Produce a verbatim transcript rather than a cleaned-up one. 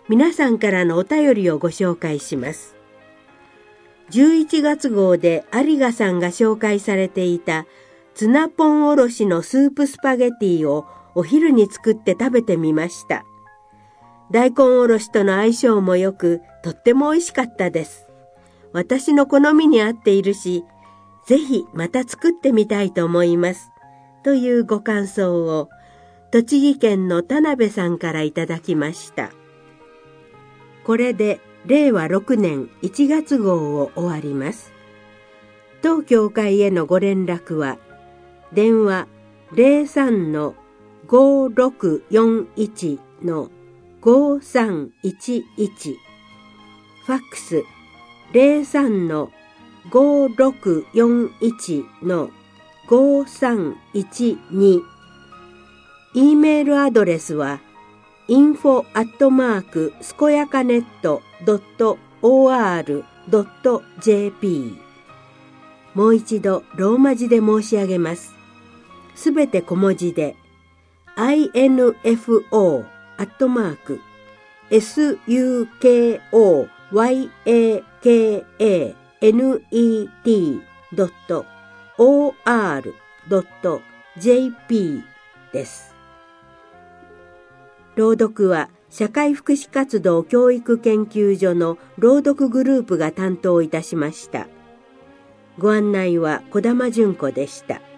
皆さんからのお便りをご紹介します。じゅういちがつ号で有賀さんが紹介されていたツナポンおろしのスープスパゲティをお昼に作って食べてみました。大根おろしとの相性も良く、とっても美味しかったです。私の好みに合っているし、ぜひまた作ってみたいと思います。というご感想を、栃木県の田辺さんからいただきました。これでれいわろくねんいちがつ号を終わります。当教会へのご連絡は、電話 ゼロさんのごろくよんいちのごさんいちいち、ファックス ゼロさんのごろくよんいちのごさんいちに、E メールアドレスは インフォ アットマーク スコヤカネット ドット オーアール ドット ジェーピー。もう一度ローマ字で申し上げます。すべて小文字で インフォ アットマーク スコヤカネット ドット オーアール ドット ジェーピー です。朗読は社会福祉活動教育研究所の朗読グループが担当いたしました。ご案内は小玉純子でした。